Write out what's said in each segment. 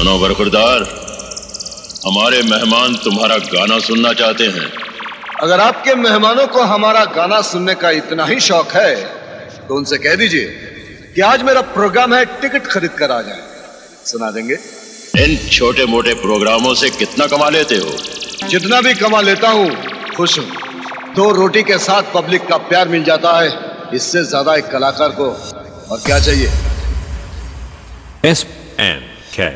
सुनो बरखुरदार, हमारे मेहमान तुम्हारा गाना सुनना चाहते हैं। अगर आपके मेहमानों को हमारा गाना सुनने का इतना ही शौक है तो उनसे कह दीजिए कि आज मेरा प्रोग्राम है, टिकट खरीद कर आ जाए, सुना देंगे। इन छोटे मोटे प्रोग्रामों से कितना कमा लेते हो? जितना भी कमा लेता हूँ खुश हूँ। 2 रोटी के साथ पब्लिक का प्यार मिल जाता है, इससे ज्यादा एक कलाकार को और क्या चाहिए। SNK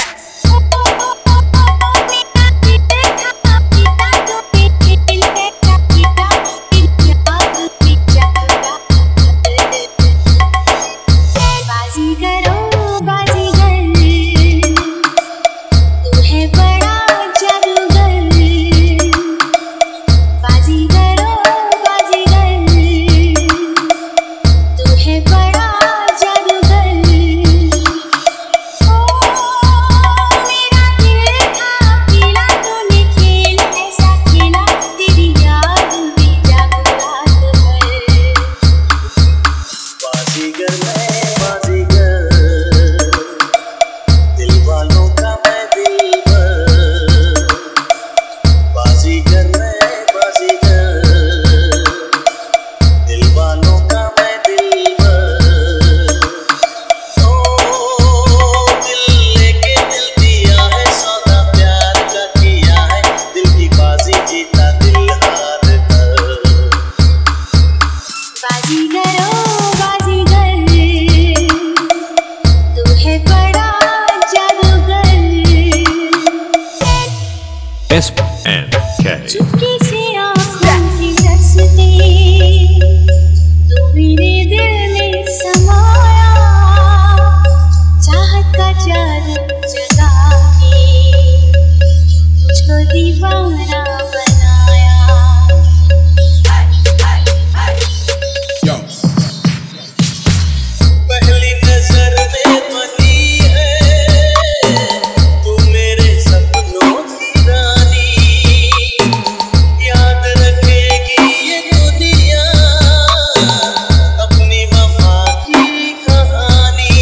चुपके से आँखों की रस्ते तू मेरे दिल में समाया, चाहत का जादू जगा के मुझको दीवाना बनाया। पहली नजर में बनी है तू मेरे सपनों की रानी, याद रखेगी ये दुनिया अपनी वफा की कहानी।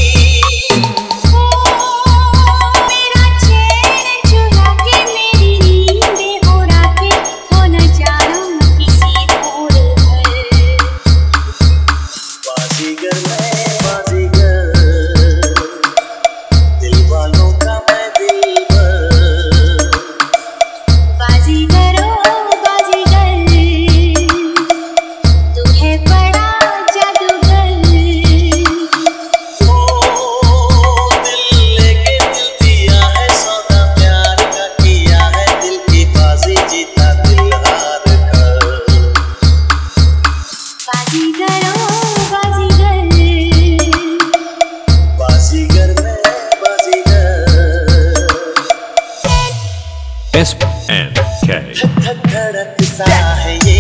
मेरा चैन चुरा के मेरी नींदें उड़ा के हो न जाऊं किसी और घर। बाजीगर मैं बाजीगर, दिल वालों का मैं दिलबर। बाजीगर ओ बाजीगर, तू है बड़ा जादूगर। दिल लेके दिल दिया है सौदा प्यार का किया है, दिल की बाजी जीता दिल हार कर। बाजीगर ओ बाजीगर, बाजीगर मैं बाजीगर। SNK धक धक धड़कता है ये